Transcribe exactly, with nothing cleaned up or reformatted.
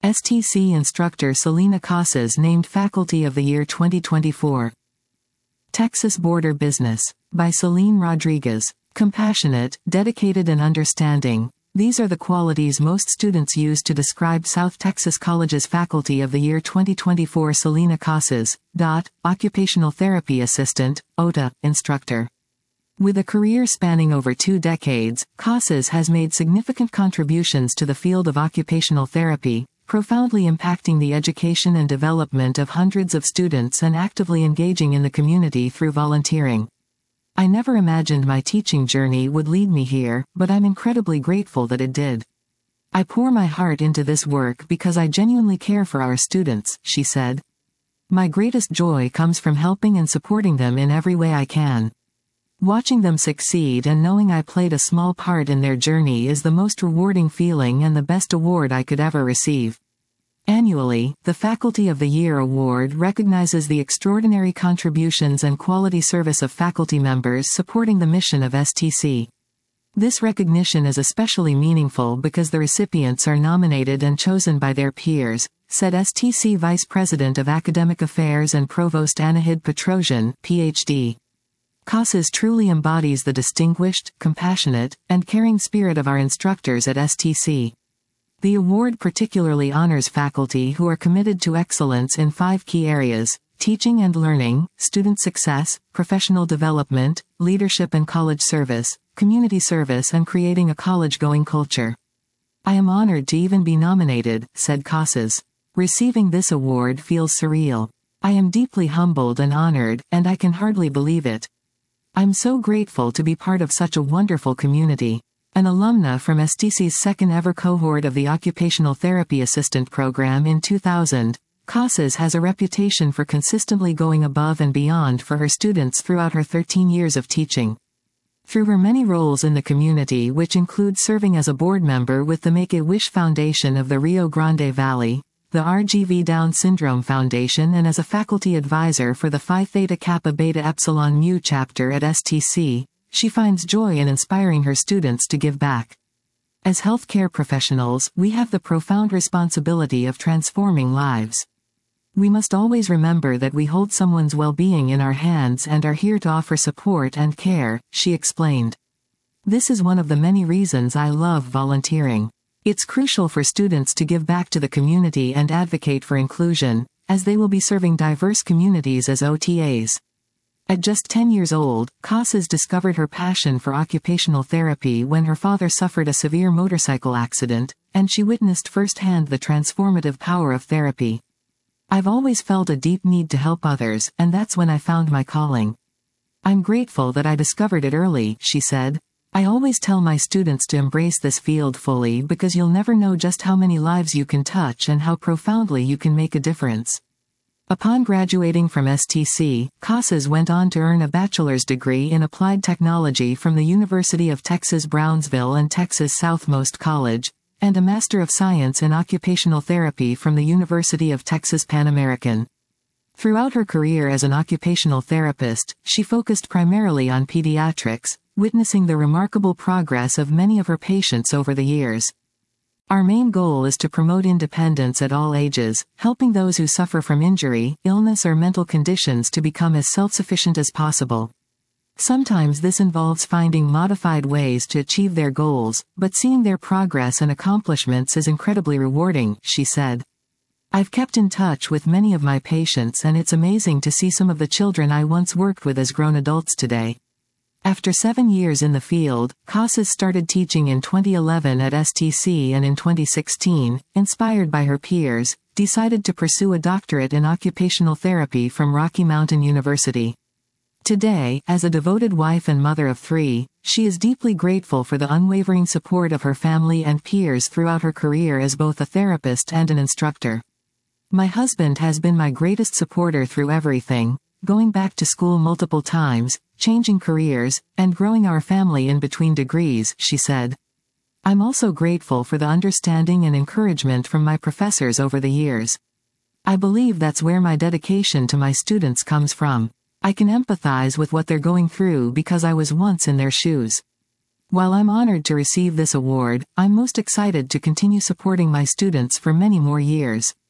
S T C instructor Selena Casas named Faculty of the Year twenty twenty-four. Texas Border Business. By Celine Rodriguez. Compassionate, dedicated and understanding. These are the qualities most students use to describe South Texas College's Faculty of the Year twenty twenty-four. Selena Casas, dot, Occupational Therapy Assistant, O T A, Instructor. With a career spanning over two decades, Casas has made significant contributions to the field of occupational therapy, profoundly impacting the education and development of hundreds of students and actively engaging in the community through volunteering. I never imagined my teaching journey would lead me here, but I'm incredibly grateful that it did. I pour my heart into this work because I genuinely care for our students, she said. My greatest joy comes from helping and supporting them in every way I can. Watching them succeed and knowing I played a small part in their journey is the most rewarding feeling and the best award I could ever receive. Annually, the Faculty of the Year Award recognizes the extraordinary contributions and quality service of faculty members supporting the mission of S T C. This recognition is especially meaningful because the recipients are nominated and chosen by their peers, said S T C Vice President of Academic Affairs and Provost Anahid Petrosian, P H D. Casas truly embodies the distinguished, compassionate, and caring spirit of our instructors at S T C. The award particularly honors faculty who are committed to excellence in five key areas: teaching and learning, student success, professional development, leadership and college service, community service and creating a college-going culture. I am honored to even be nominated, said Casas. Receiving this award feels surreal. I am deeply humbled and honored, and I can hardly believe it. I'm so grateful to be part of such a wonderful community. An alumna from S T C's second ever cohort of the Occupational Therapy Assistant Program in two thousand, Casas has a reputation for consistently going above and beyond for her students throughout her thirteen years of teaching. Through her many roles in the community, which include serving as a board member with the Make-A-Wish Foundation of the Rio Grande Valley, the R G V Down Syndrome Foundation, and as a faculty advisor for the Phi Theta Kappa Beta Epsilon Mu chapter at S T C, she finds joy in inspiring her students to give back. As healthcare professionals, we have the profound responsibility of transforming lives. We must always remember that we hold someone's well-being in our hands and are here to offer support and care, she explained. This is one of the many reasons I love volunteering. It's crucial for students to give back to the community and advocate for inclusion, as they will be serving diverse communities as O T As. At just ten years old, Casas discovered her passion for occupational therapy when her father suffered a severe motorcycle accident, and she witnessed firsthand the transformative power of therapy. I've always felt a deep need to help others, and that's when I found my calling. I'm grateful that I discovered it early, she said. I always tell my students to embrace this field fully because you'll never know just how many lives you can touch and how profoundly you can make a difference. Upon graduating from S T C, Casas went on to earn a bachelor's degree in applied technology from the University of Texas Brownsville and Texas Southmost College, and a Master of Science in Occupational Therapy from the University of Texas Pan American. Throughout her career as an occupational therapist, she focused primarily on pediatrics, witnessing the remarkable progress of many of her patients over the years. Our main goal is to promote independence at all ages, helping those who suffer from injury, illness or mental conditions to become as self-sufficient as possible. Sometimes this involves finding modified ways to achieve their goals, but seeing their progress and accomplishments is incredibly rewarding, she said. I've kept in touch with many of my patients, and it's amazing to see some of the children I once worked with as grown adults today. After seven years in the field, Casas started teaching in twenty eleven at S T C and in twenty sixteen, inspired by her peers, decided to pursue a doctorate in occupational therapy from Rocky Mountain University. Today, as a devoted wife and mother of three, she is deeply grateful for the unwavering support of her family and peers throughout her career as both a therapist and an instructor. My husband has been my greatest supporter through everything, going back to school multiple times, changing careers, and growing our family in between degrees, she said. I'm also grateful for the understanding and encouragement from my professors over the years. I believe that's where my dedication to my students comes from. I can empathize with what they're going through because I was once in their shoes. While I'm honored to receive this award, I'm most excited to continue supporting my students for many more years.